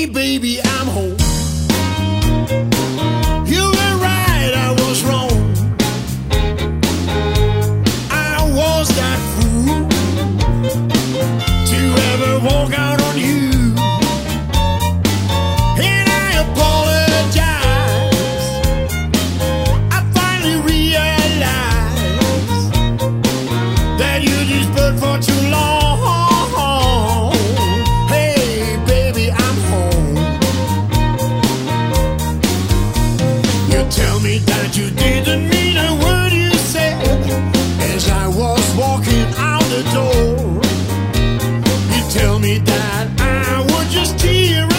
Hey, baby, I'm home. You were right, I was wrong. I was that fool to ever walk out on you. And I apologize. I finally realized that you just put for too long. Hey, baby, I'm home. You tell me that you didn't mean a word you said as I was walking out the door. You tell me that I would just tear